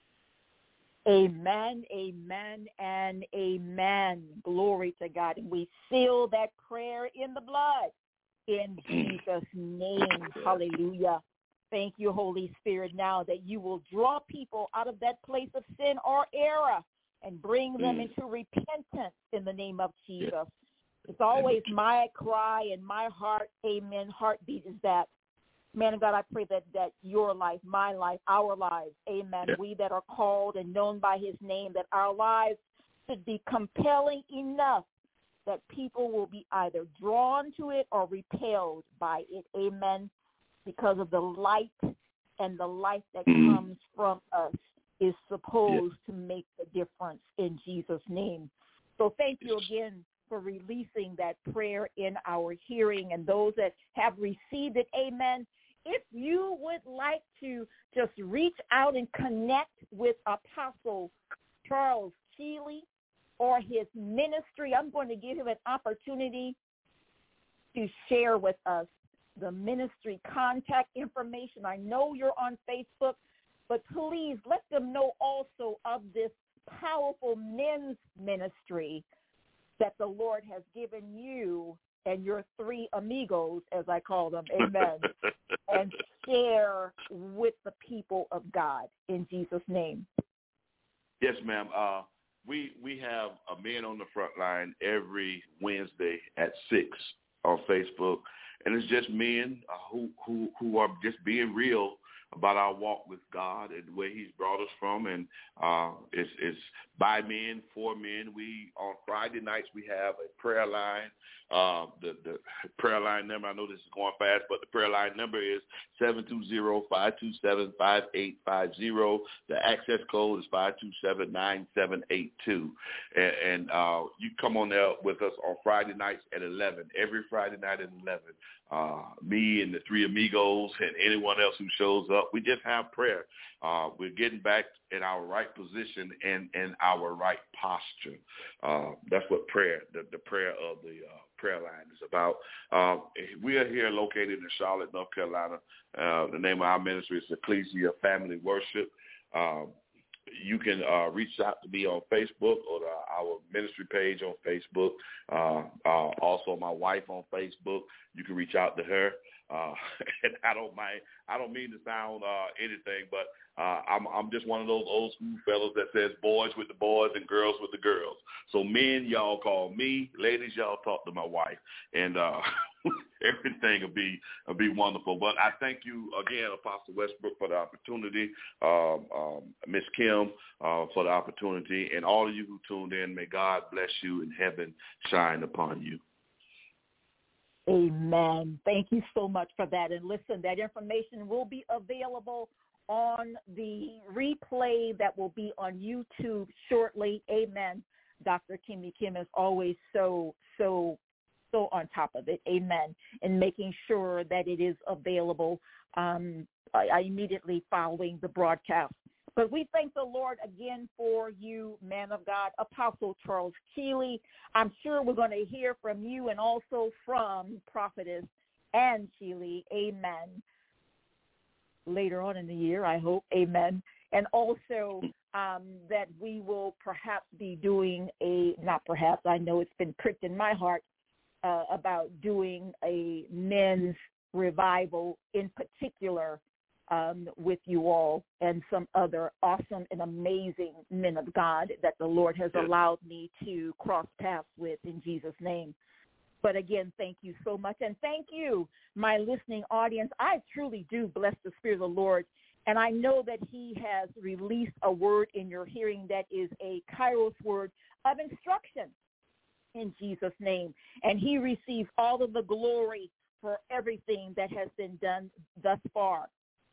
Speaker 3: Amen, amen, and amen. Glory to God. And we seal that prayer in the blood in Jesus' name. Hallelujah. Thank you, Holy Spirit, now that you will draw people out of that place of sin or error and bring them into repentance in the name of Jesus. It's always my cry and my heart, amen, heartbeat is that, man of God, I pray that, that your life, my life, our lives, amen, yeah. we that are called and known by his name, that our lives should be compelling enough that people will be either drawn to it or repelled by it, amen, because of the light and the life that mm. comes from us is supposed yeah. to make the difference in Jesus' name. So thank you again for releasing that prayer in our hearing, and those that have received it, amen. if you would like to just reach out and connect with Apostle Charles Keeley or his ministry, I'm going to give him an opportunity to share with us the ministry contact information. I know you're on Facebook, but please let them know also of this powerful men's ministry that the Lord has given you and your three amigos, as I call them, amen, and share with the people of God in Jesus' name.
Speaker 4: Yes, ma'am. Uh, we we have a Men on the Front Line every Wednesday at six on Facebook, and it's just men uh, who, who, who are just being real about our walk with God and where he's brought us from. And uh, it's, it's by men, for men. We, on Friday nights, we have a prayer line. Uh, the, the prayer line number, I know this is going fast, but the prayer line number is seven two zero, five two seven, five eight five zero. The access code is five two seven, nine seven eight two. And, and uh, you come on there with us on Friday nights at eleven, every Friday night at eleven. Uh, me and the three amigos and anyone else who shows up, we just have prayer. Uh, we're getting back in our right position and in our right posture. Uh, that's what prayer, the, the prayer of the uh, prayer line is about. Uh, we are here located in Charlotte, North Carolina. Uh, the name of our ministry is Ecclesia Family Worship. Um, You can uh, reach out to me on Facebook or the, our ministry page on Facebook. Uh, uh, also, my wife on Facebook. You can reach out to her. Uh, and I don't mind. I don't mean to sound uh, anything, but uh, I'm, I'm just one of those old school fellows that says boys with the boys and girls with the girls. So men, y'all call me. Ladies, y'all talk to my wife, and uh, everything will be will be wonderful. But I thank you again, Apostle Westbrook, for the opportunity. Um, um, Miss Kim uh, for the opportunity, and all of you who tuned in. May God bless you and heaven shine upon you.
Speaker 3: Amen. Thank you so much for that. And listen, that information will be available on the replay that will be on YouTube shortly. Amen. Doctor Kimmy Kim is always so, so, so on top of it. Amen. And making sure that it is available um, I, I immediately following the broadcast. But we thank the Lord again for you, man of God, Apostle Charles Keeley. I'm sure we're going to hear from you and also from Prophetess Ann Keeley. Amen. Later on in the year, I hope. Amen. And also um, that we will perhaps be doing a, not perhaps, I know it's been pricked in my heart uh, about doing a men's revival in particular Um, with you all and some other awesome and amazing men of God that the Lord has allowed me to cross paths with in Jesus' name. But again, thank you so much. And thank you, my listening audience. I truly do bless the Spirit of the Lord. And I know that he has released a word in your hearing that is a Kairos word of instruction in Jesus' name. And he receives all of the glory for everything that has been done thus far.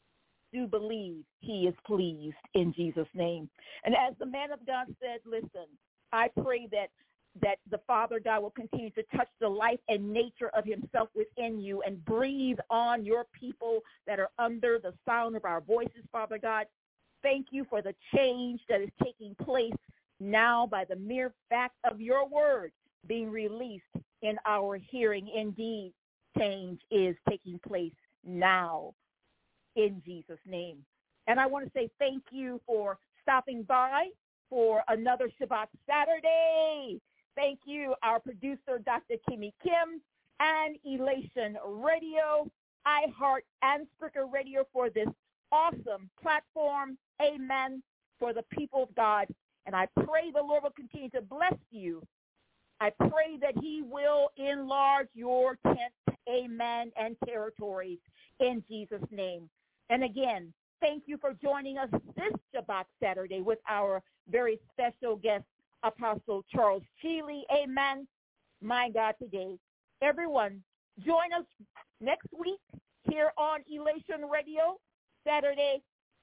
Speaker 3: Do believe he is pleased in Jesus' name. And as the man of God said, listen, I pray that that the Father God will continue to touch the life and nature of himself within you and breathe on your people that are under the sound of our voices, Father God. Thank you for the change that is taking place now by the mere fact of your word being released in our hearing. Indeed, change is taking place now. In Jesus' name. And I want to say thank you for stopping by for another Shabbat Saturday. Thank you, our producer, Doctor Kimmy Kim, and Elation Radio, iHeart, and Spreaker Radio for this awesome platform. Amen. For the people of God. And I pray the Lord will continue to bless you. I pray that he will enlarge your tent, amen, and territories in Jesus' name. And again, thank you for joining us this Shabbat Saturday with our very special guest, Apostle Charles Keeley. Amen. My God, today. Everyone, join us next week here on Elation Radio, Saturday,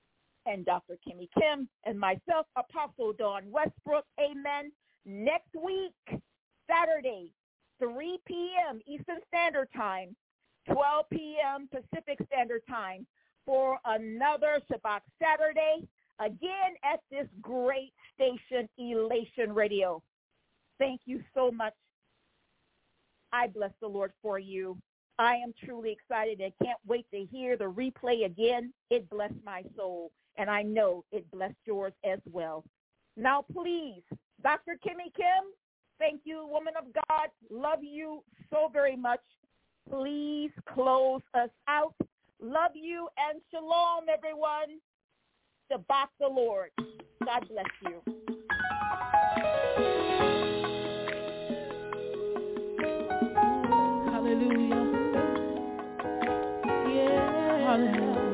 Speaker 3: and Doctor Kimmy Kim and myself, Apostle Dawn Westbrook. Amen. Next week, Saturday, three p.m. Eastern Standard Time, twelve p.m. Pacific Standard Time for another Shabbat Saturday, again at this great station, Elation Radio. Thank you so much. I bless the Lord for you. I am truly excited and can't wait to hear the replay again. It blessed my soul, and I know it blessed yours as well. Now, please, Doctor Kimmy Kim, thank you, woman of God. Love you so very much. Please close us out. Love you and shalom, everyone. Shabbat the Lord. God bless you.
Speaker 5: Hallelujah. Yeah. Hallelujah.